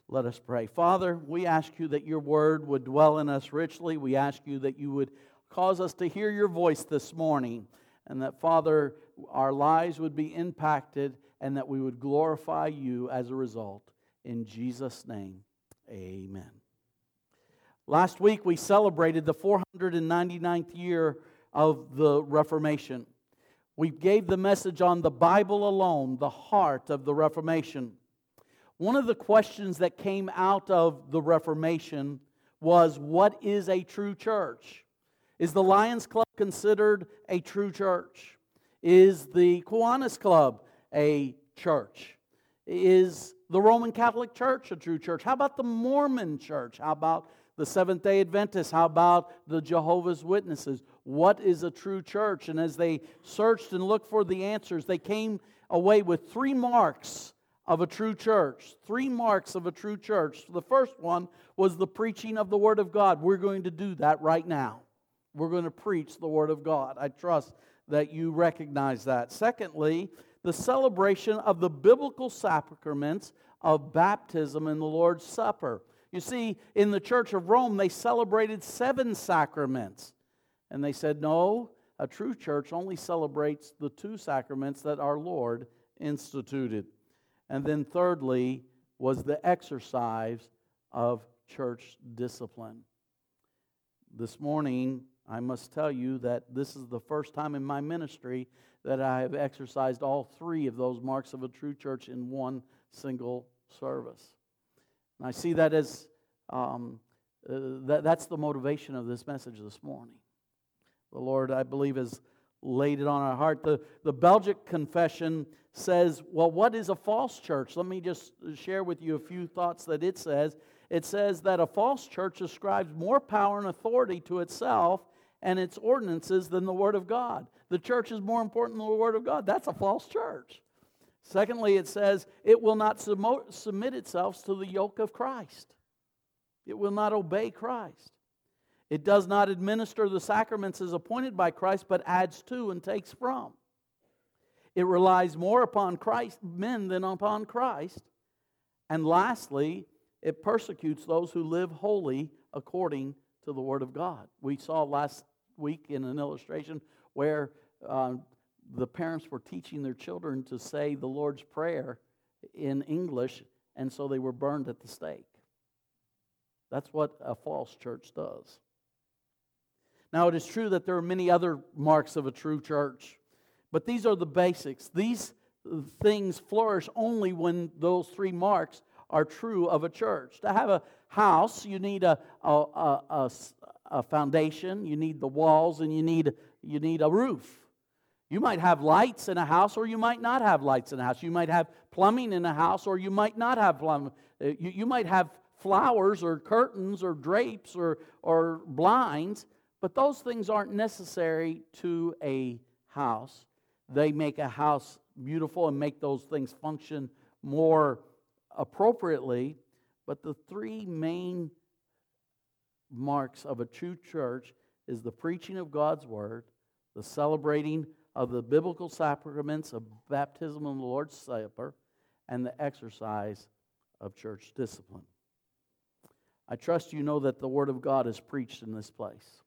Let us pray. Father, we ask you that your word would dwell in us richly. We ask you that you would cause us to hear your voice this morning, and that, Father, our lives would be impacted and that we would glorify you as a result. In Jesus' name, amen. Last week we celebrated the 499th year of the Reformation. We gave the message on the Bible alone, the heart of the Reformation. One of the questions that came out of the Reformation was, what is a true church? Is the Lions Club considered a true church? Is the Kiwanis Club a church? Is the Roman Catholic Church a true church? How about the Mormon Church? How about the Seventh-day Adventists? How about the Jehovah's Witnesses? What is a true church? And as they searched and looked for the answers, they came away with 3 marks of a true church. 3 marks of a true church. The first one was the preaching of the Word of God. We're going to do that right now. We're going to preach the Word of God. I trust that you recognize that. Secondly, the celebration of the biblical sacraments of baptism and the Lord's Supper. You see, in the Church of Rome, they celebrated 7 sacraments. And they said, no, a true church only celebrates the 2 sacraments that our Lord instituted. And then thirdly was the exercise of church discipline. This morning, I must tell you that this is the first time in my ministry that I have exercised all 3 of those marks of a true church in one single service. And I see that as, that's the motivation of this message this morning. The Lord, I believe, has laid it on our heart. The Belgic Confession says, well, what is a false church? Let me just share with you a few thoughts that it says. It says that a false church ascribes more power and authority to itself and its ordinances than the Word of God. The church is more important than the Word of God. That's a false church. Secondly, it says it will not submit itself to the yoke of Christ. It will not obey Christ. It does not administer the sacraments as appointed by Christ, but adds to and takes from. It relies more upon men than upon Christ. And lastly, it persecutes those who live holy according to the Word of God. We saw last week in an illustration where the parents were teaching their children to say the Lord's Prayer in English, and so they were burned at the stake. That's what a false church does. Now, it is true that there are many other marks of a true church, but these are the basics. These things flourish only when those 3 marks are true of a church. To have a house, you need a foundation, you need the walls, and you need a roof. You might have lights in a house, or you might not have lights in a house. You might have plumbing in a house, or you might not have plumbing. You might have flowers or curtains or drapes or blinds, but those things aren't necessary to a house. They make a house beautiful and make those things function more appropriately. But the 3 main marks of a true church is the preaching of God's Word, the celebrating of the biblical sacraments of baptism and the Lord's Supper, and the exercise of church discipline. I trust you know that the Word of God is preached in this place.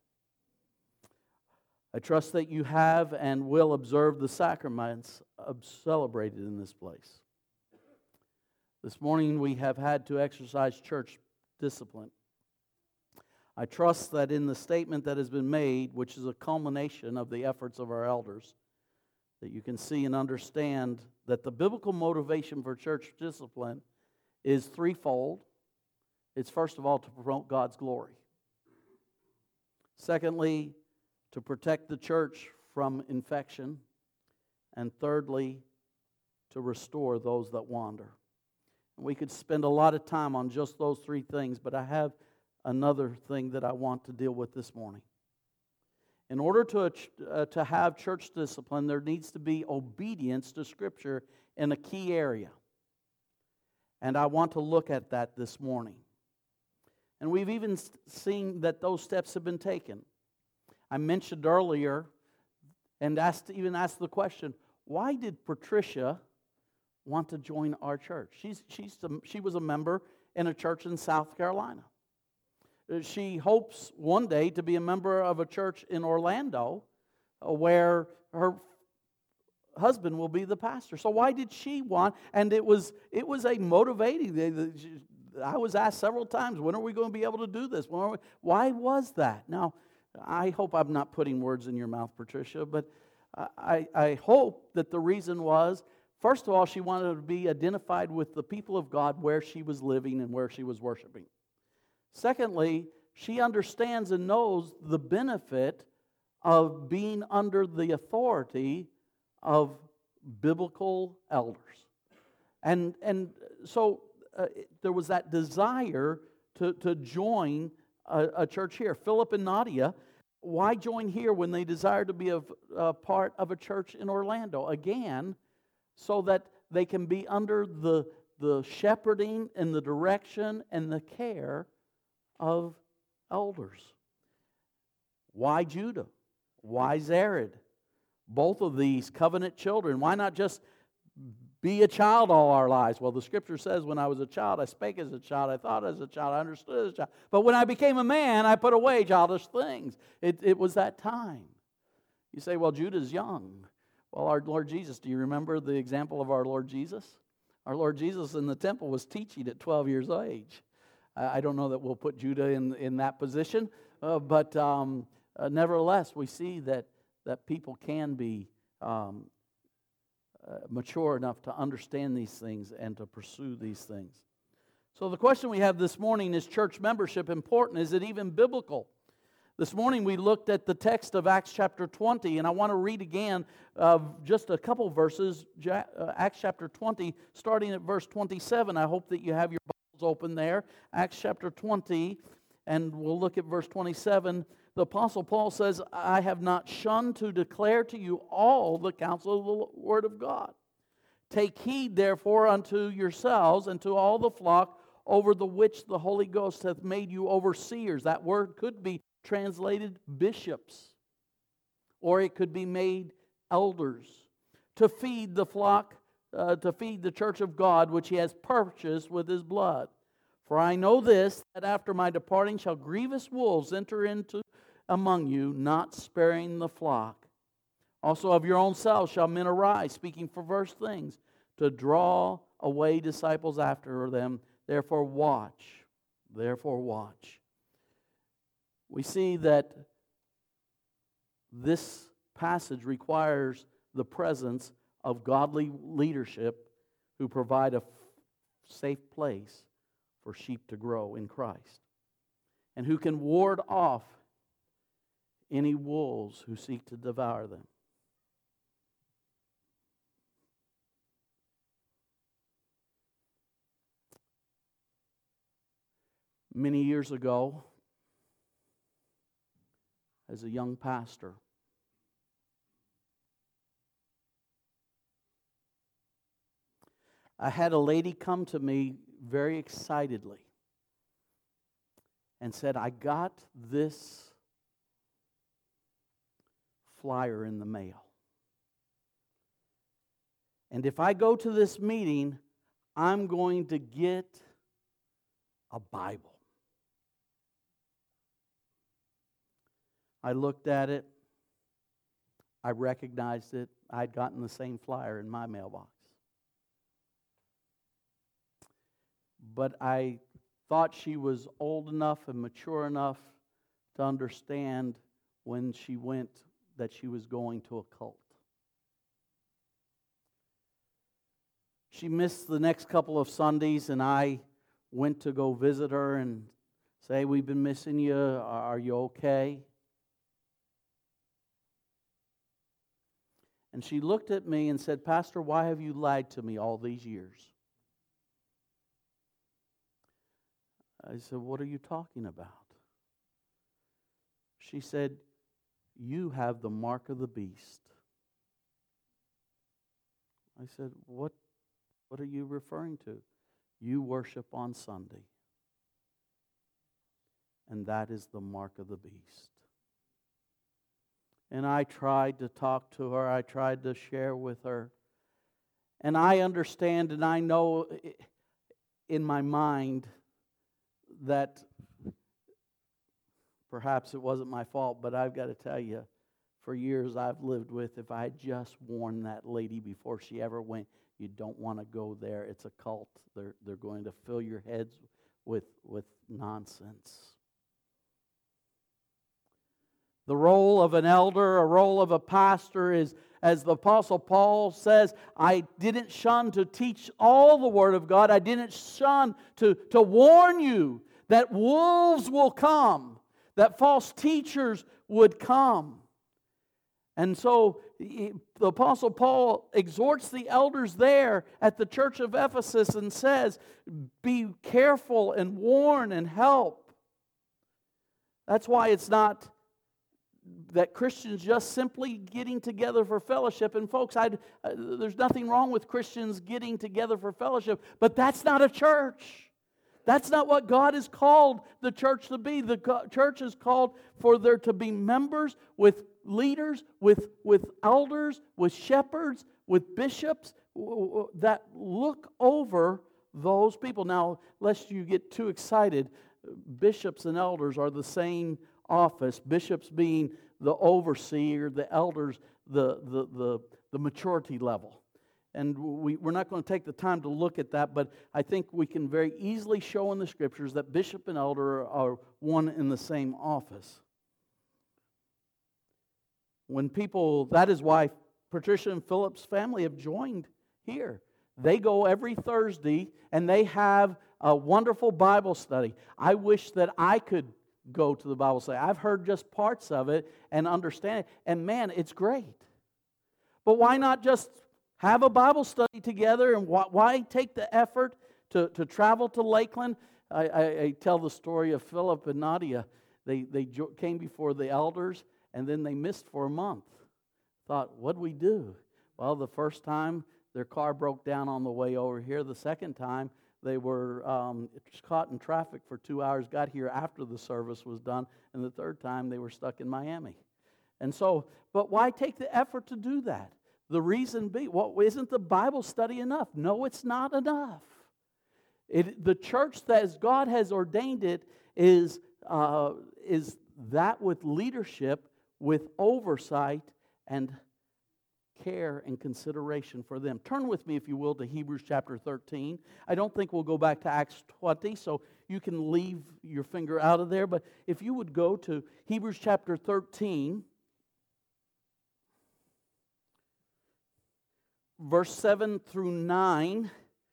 I trust that you have and will observe the sacraments celebrated in this place. This morning we have had to exercise church discipline. I trust that in the statement that has been made, which is a culmination of the efforts of our elders, that you can see and understand that the biblical motivation for church discipline is threefold. It's first of all to promote God's glory. Secondly, to protect the church from infection. And thirdly, to restore those that wander. We could spend a lot of time on just those 3 things, but I have another thing that I want to deal with this morning. In order to have church discipline, there needs to be obedience to Scripture in a key area. And I want to look at that this morning. And we've even seen that those steps have been taken. I mentioned earlier and asked the question, why did Patricia want to join our church? She was a member in a church in South Carolina. She hopes one day to be a member of a church in Orlando where her husband will be the pastor. So why did she want? And it was a motivating. I was asked several times, when are we going to be able to do this? Why was that? Now, I hope I'm not putting words in your mouth, Patricia, but I hope that the reason was, first of all, she wanted to be identified with the people of God where she was living and where she was worshiping. Secondly, she understands and knows the benefit of being under the authority of biblical elders. And so there was that desire to join a church here. Philip and Nadia, why join here when they desire to be a part of a church in Orlando? Again, so that they can be under the shepherding and the direction and the care of elders. Why Judah? Why Zered? Both of these covenant children. Why not just be a child all our lives? Well, the Scripture says, when I was a child, I spake as a child, I thought as a child, I understood as a child. But when I became a man, I put away childish things. It was that time. You say, well, Judah's young. Well, our Lord Jesus, do you remember the example of our Lord Jesus? Our Lord Jesus in the temple was teaching at 12 years of age. I don't know that we'll put Judah in that position, but nevertheless, we see that people can be mature enough to understand these things and to pursue these things. So the question we have this morning is church membership important? Is it even biblical? This morning we looked at the text of Acts chapter 20, and I want to read again just a couple verses, Acts chapter 20, starting at verse 27. I hope that you have your Bibles open there. Acts chapter 20, and we'll look at verse 27. The Apostle Paul says, I have not shunned to declare to you all the counsel of the Word of God. Take heed, therefore, unto yourselves and to all the flock over the which the Holy Ghost hath made you overseers. That word could be translated bishops, or it could be made elders, to feed the flock, to feed the church of God, which he has purchased with his blood. For I know this, that after my departing shall grievous wolves enter into among you, not sparing the flock. Also of your own selves shall men arise, speaking perverse things, to draw away disciples after them. Therefore watch. Therefore watch. We see that this passage requires the presence of godly leadership who provide a safe place for sheep to grow in Christ, and who can ward off any wolves who seek to devour them. Many years ago, as a young pastor, I had a lady come to me very excitedly and said, I got this flyer in the mail. And if I go to this meeting, I'm going to get a Bible. I looked at it. I recognized it. I'd gotten the same flyer in my mailbox. But I thought she was old enough and mature enough to understand when she went that she was going to a cult. She missed the next couple of Sundays, and I went to go visit her and say, we've been missing you. Are you okay? And she looked at me and said, Pastor, why have you lied to me all these years? I said, what are you talking about? She said, you have the mark of the beast. I said, what are you referring to? You worship on Sunday. And that is the mark of the beast. And I tried to talk to her. I tried to share with her. And I understand and I know in my mind that perhaps it wasn't my fault, but I've got to tell you, for years I've lived with, if I had just warned that lady before she ever went, you don't want to go there. It's a cult. They're going to fill your heads with nonsense. The role of an elder, a role of a pastor is, as the Apostle Paul says, I didn't shun to teach all the Word of God. I didn't shun to warn you that wolves will come, that false teachers would come. And so the Apostle Paul exhorts the elders there at the church of Ephesus and says, be careful and warn and help. That's why it's not that Christians just simply getting together for fellowship. And folks, there's nothing wrong with Christians getting together for fellowship, but that's not a church. That's not what God has called the church to be. The church is called for there to be members with leaders, with elders, with shepherds, with bishops that look over those people. Now, lest you get too excited, bishops and elders are the same office. Bishops being the overseer, the elders, the maturity level. And we're not going to take the time to look at that, but I think we can very easily show in the Scriptures that bishop and elder are one in the same office. When people, that is why Patricia and Philip's family have joined here. They go every Thursday and they have a wonderful Bible study. I wish that I could go to the Bible study. I've heard just parts of it and understand it, and man, it's great. But why not just have a Bible study together, and why take the effort to travel to Lakeland? I tell the story of Philip and Nadia. They came before the elders, and then they missed for a month. Thought, what'd we do? Well, the first time their car broke down on the way over here. The second time they were caught in traffic for 2 hours, got here after the service was done, and the third time they were stuck in Miami. And so, but why take the effort to do that? The reason being, well, isn't the Bible study enough? No, it's not enough. The church that as God has ordained it is that with leadership, with oversight and care and consideration for them. Turn with me, if you will, to Hebrews chapter 13. I don't think we'll go back to Acts 20, so you can leave your finger out of there. But if you would go to Hebrews chapter 13, verse 7 through 9,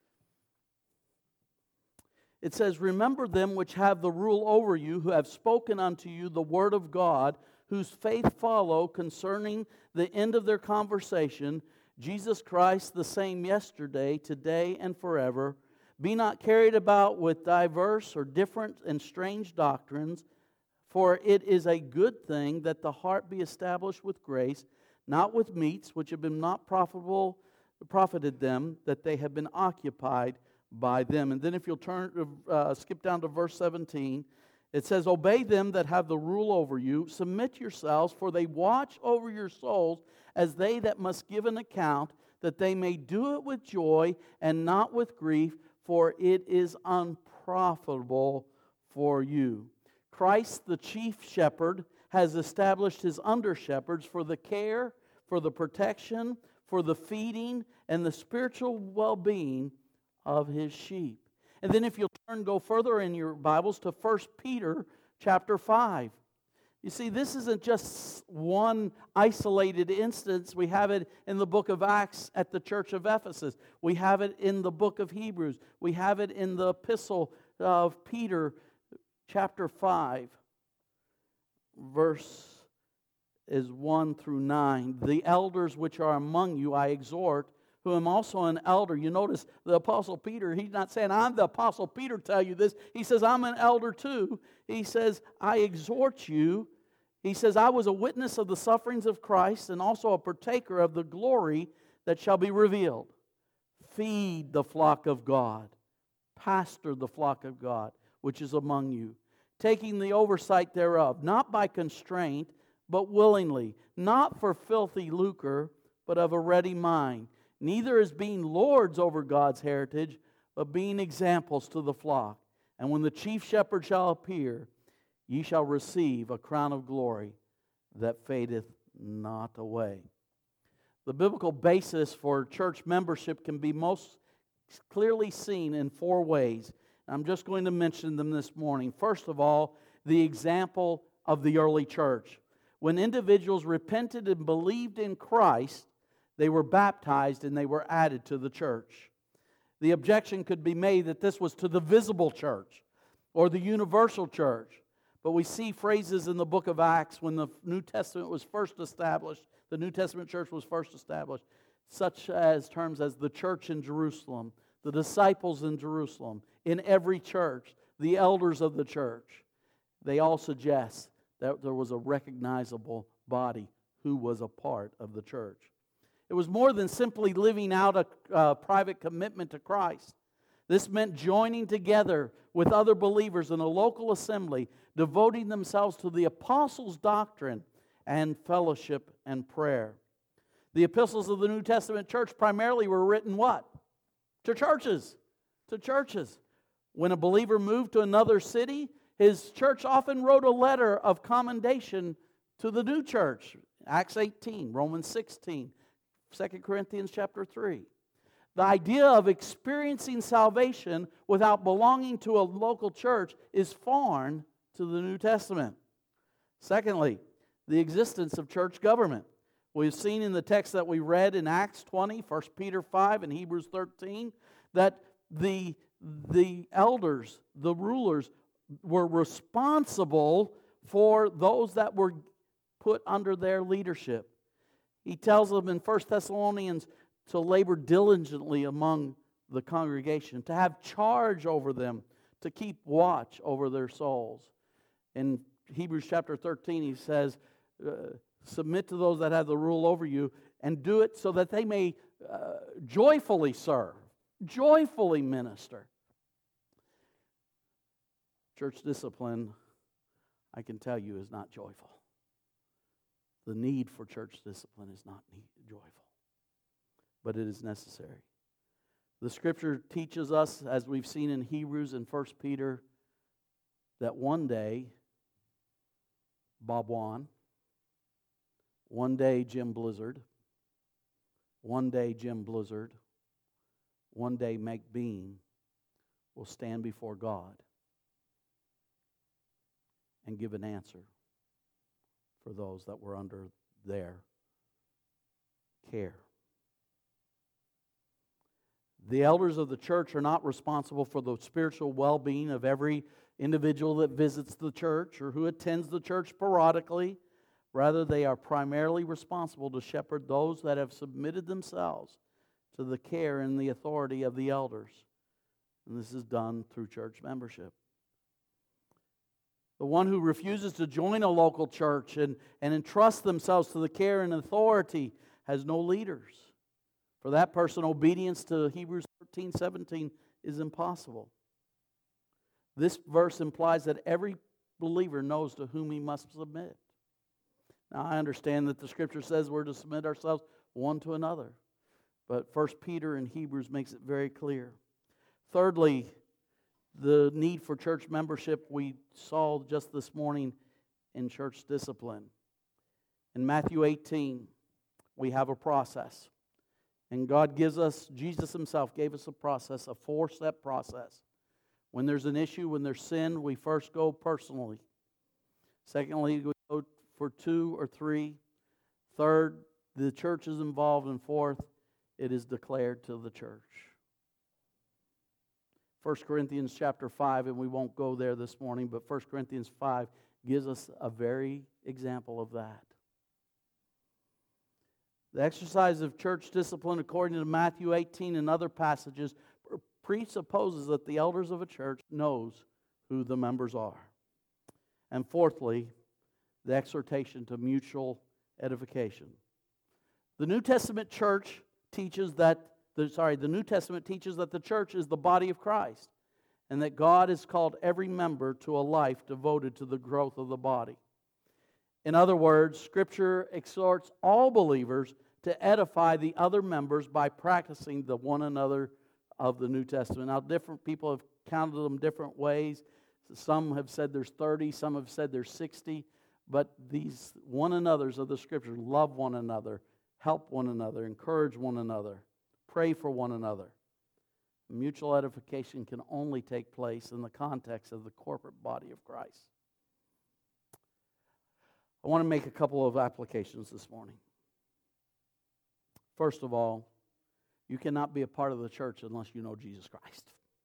it says, remember them which have the rule over you, who have spoken unto you the word of God, whose faith follow concerning the end of their conversation, Jesus Christ the same yesterday, today, and forever. Be not carried about with diverse or different and strange doctrines, for it is a good thing that the heart be established with grace, not with meats which have been not profited them, that they have been occupied by them. And then if you'll skip down to verse 17, it says, obey them that have the rule over you, submit yourselves, for they watch over your souls as they that must give an account, that they may do it with joy and not with grief, for it is unprofitable for you. Christ, the chief shepherd, has established his under-shepherds for the care, for the protection, for the feeding, and the spiritual well-being of his sheep. And then if you'll go further in your Bibles to 1 Peter chapter 5. You see, this isn't just one isolated instance. We have it in the book of Acts at the church of Ephesus. We have it in the book of Hebrews. We have it in the epistle of Peter chapter 5, verse is 1 through 9. The elders which are among you I exhort, who am also an elder. You notice the Apostle Peter, he's not saying, I'm the Apostle Peter tell you this. He says, I'm an elder too. He says, I exhort you. He says, I was a witness of the sufferings of Christ and also a partaker of the glory that shall be revealed. Feed the flock of God. Pastor the flock of God, which is among you, taking the oversight thereof, not by constraint, but willingly, not for filthy lucre, but of a ready mind, neither as being lords over God's heritage, but being examples to the flock. And when the chief shepherd shall appear, ye shall receive a crown of glory that fadeth not away. The biblical basis for church membership can be most clearly seen in four ways. I'm just going to mention them this morning. First of all, the example of the early church. When individuals repented and believed in Christ, they were baptized and they were added to the church. The objection could be made that this was to the visible church or the universal church. But we see phrases in the book of Acts when the New Testament was first established, the New Testament church was first established, such as terms as the church in Jerusalem, the disciples in Jerusalem, in every church, the elders of the church. They all suggest that there was a recognizable body who was a part of the church. It was more than simply living out a private commitment to Christ. This meant joining together with other believers in a local assembly, devoting themselves to the apostles' doctrine and fellowship and prayer. The epistles of the New Testament church primarily were written what? To churches. To churches. When a believer moved to another city, his church often wrote a letter of commendation to the new church. Acts 18, Romans 16, 2 Corinthians chapter 3. The idea of experiencing salvation without belonging to a local church is foreign to the New Testament. Secondly, the existence of church government. We've seen in the text that we read in Acts 20, 1 Peter 5, and Hebrews 13, that the elders, the rulers, were responsible for those that were put under their leadership. He tells them in 1 Thessalonians to labor diligently among the congregation, to have charge over them, to keep watch over their souls. In Hebrews chapter 13, he says, submit to those that have the rule over you, and do it so that they may joyfully serve, joyfully minister. Church discipline, I can tell you, is not joyful. The need for church discipline is not joyful, but it is necessary. The Scripture teaches us, as we've seen in Hebrews and 1 Peter, that one day, Bob Wan, one day Jim Blizzard, one day Jim Blizzard, one day Meg Bean will stand before God and give an answer for those that were under their care. The elders of the church are not responsible for the spiritual well-being of every individual that visits the church or who attends the church sporadically. Rather, they are primarily responsible to shepherd those that have submitted themselves to the care and the authority of the elders. And this is done through church membership. The one who refuses to join a local church and entrust themselves to the care and authority has no leaders. For that person, obedience to Hebrews 13:17 is impossible. This verse implies that every believer knows to whom he must submit. Now, I understand that the Scripture says we're to submit ourselves one to another. But 1 Peter and Hebrews makes it very clear. Thirdly, the need for church membership we saw just this morning in church discipline. In Matthew 18, we have a process. And God gives us, Jesus Himself gave us a process, a 4-step process. When there's an issue, when there's sin, we first go personally. Secondly, we go for 2 or 3. Third, the church is involved. And fourth, it is declared to the church. 1 Corinthians chapter 5, and we won't go there this morning, but 1 Corinthians 5 gives us a very example of that. The exercise of church discipline, according to Matthew 18 and other passages, presupposes that the elders of a church knows who the members are. And fourthly, the exhortation to mutual edification. The New Testament teaches that the church is the body of Christ, and that God has called every member to a life devoted to the growth of the body. In other words, Scripture exhorts all believers to edify the other members by practicing the one another of the New Testament. Now, different people have counted them different ways. Some have said there's 30, some have said there's 60. But these one another's of the Scriptures, love one another, help one another, encourage one another, pray for one another. Mutual edification can only take place in the context of the corporate body of Christ. I want to make a couple of applications this morning. First of all, you cannot be a part of the church unless you know Jesus Christ.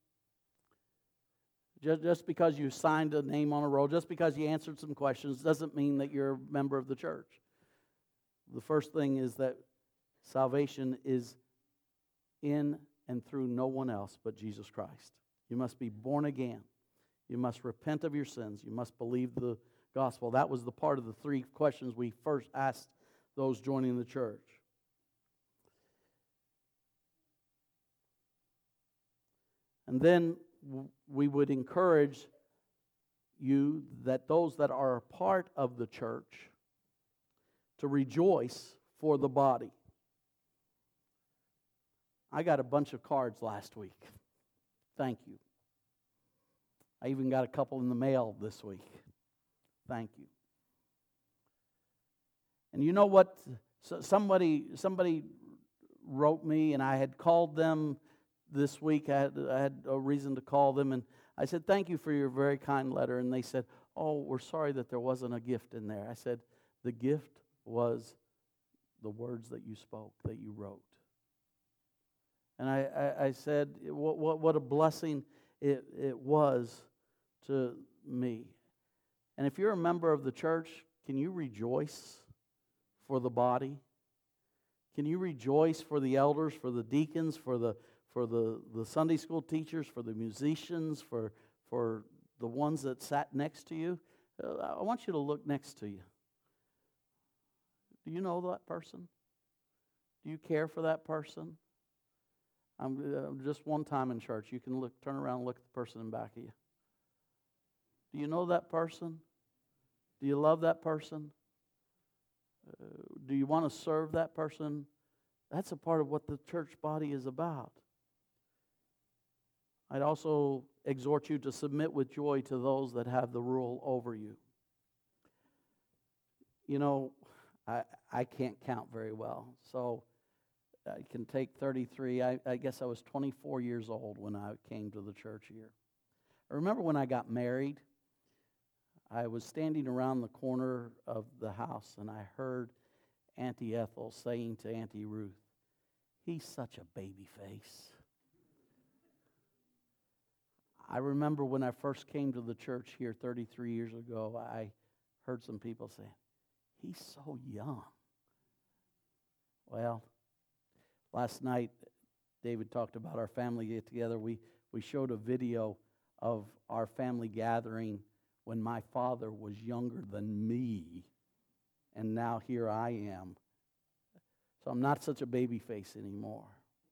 Just because you signed a name on a roll, just because you answered some questions, doesn't mean that you're a member of the church. The first thing is that salvation is in and through no one else but Jesus Christ. You must be born again. You must repent of your sins. You must believe the gospel. That was the part of the three questions we first asked those joining the church. And then we would encourage you that those that are a part of the church to rejoice for the body. I got a bunch of cards last week. Thank you. I even got a couple in the mail this week. Thank you. And you know what? Somebody wrote me, and I had called them this week. I had a reason to call them, and I said, thank you for your very kind letter. And they said, oh, we're sorry that there wasn't a gift in there. I said, the gift was the words that you spoke, that you wrote. And I said, what a blessing it was to me. And if you're a member of the church, can you rejoice for the body? Can you rejoice for the elders, for the deacons, for the Sunday school teachers, for the musicians, for the ones that sat next to you? I want you to look next to you. Do you know that person? Do you care for that person? Just one time in church, you can turn around and look at the person in back of you. Do you know that person? Do you love that person? Do you want to serve that person? That's a part of what the church body is about. I'd also exhort you to submit with joy to those that have the rule over you. You know, I can't count very well, so I can take 33. I guess I was 24 years old when I came to the church here. I remember when I got married, I was standing around the corner of the house, and I heard Auntie Ethel saying to Auntie Ruth, "He's such a baby face." I remember when I first came to the church here 33 years ago, I heard some people saying, "He's so young." Well, last night, David talked about our family get together. We showed a video of our family gathering when my father was younger than me, and now here I am. So I'm not such a baby face anymore.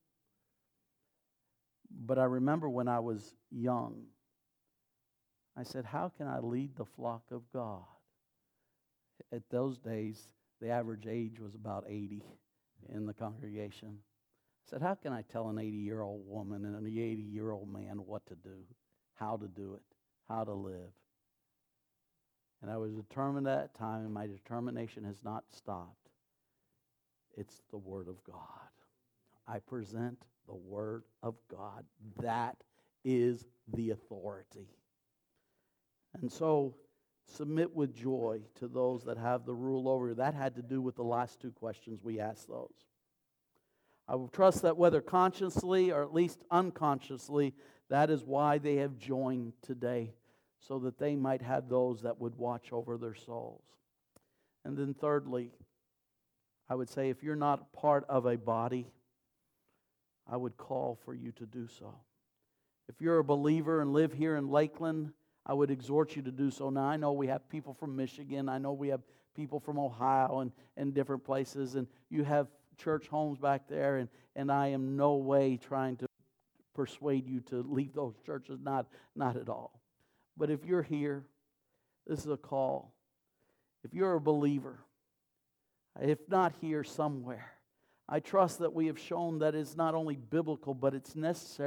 But I remember when I was young, I said, how can I lead the flock of God? At those days, the average age was about 80 in the congregation. I said, how can I tell an 80-year-old woman and an 80-year-old man what to do, how to do it, how to live? And I was determined at that time, and my determination has not stopped. It's the Word of God. I present the Word of God. That is the authority. And so, submit with joy to those that have the rule over you. That had to do with the last two questions we asked those. I will trust that whether consciously or at least unconsciously, that is why they have joined today, so that they might have those that would watch over their souls. And then thirdly, I would say if you're not part of a body, I would call for you to do so. If you're a believer and live here in Lakeland, I would exhort you to do so. Now, I know we have people from Michigan. I know we have people from Ohio and different places, and you have church homes back there, and I am no way trying to persuade you to leave those churches, not at all. But if you're here, this is a call. If you're a believer, if not here, somewhere, I trust that we have shown that it's not only biblical, but it's necessary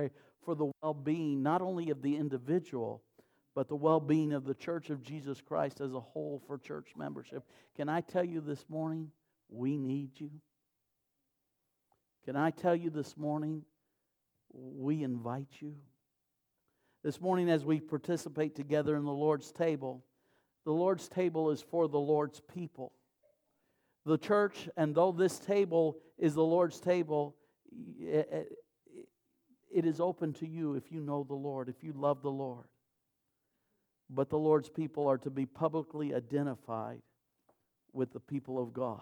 for the well-being not only of the individual, but the well-being of the Church of Jesus Christ as a whole for church membership. Can I tell you this morning, we need you? Can I tell you this morning, we invite you? This morning as we participate together in the Lord's table is for the Lord's people. The church, and though this table is the Lord's table, it is open to you if you know the Lord, if you love the Lord. But the Lord's people are to be publicly identified with the people of God.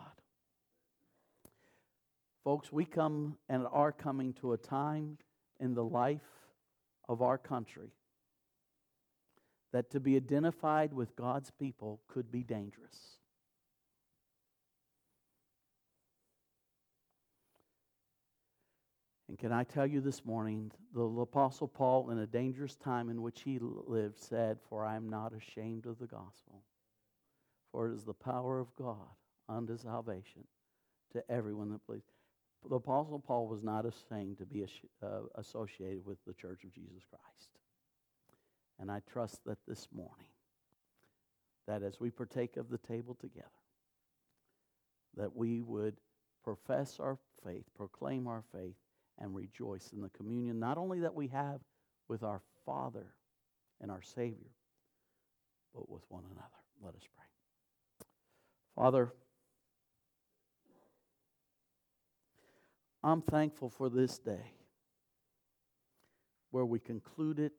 Folks, we come and are coming to a time in the life of our country that to be identified with God's people could be dangerous. And can I tell you this morning, the Apostle Paul, in a dangerous time in which he lived, said, "For I am not ashamed of the gospel, for it is the power of God unto salvation to everyone that believes." The Apostle Paul was not ashamed to be associated with the Church of Jesus Christ. And I trust that this morning, that as we partake of the table together, that we would profess our faith, proclaim our faith, and rejoice in the communion, not only that we have with our Father and our Savior, but with one another. Let us pray. Father, I'm thankful for this day where we conclude it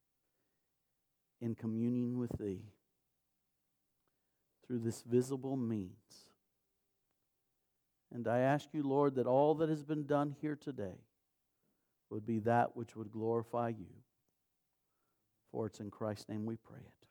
in communion with Thee through this visible means. And I ask you, Lord, that all that has been done here today would be that which would glorify you. For it's in Christ's name we pray it.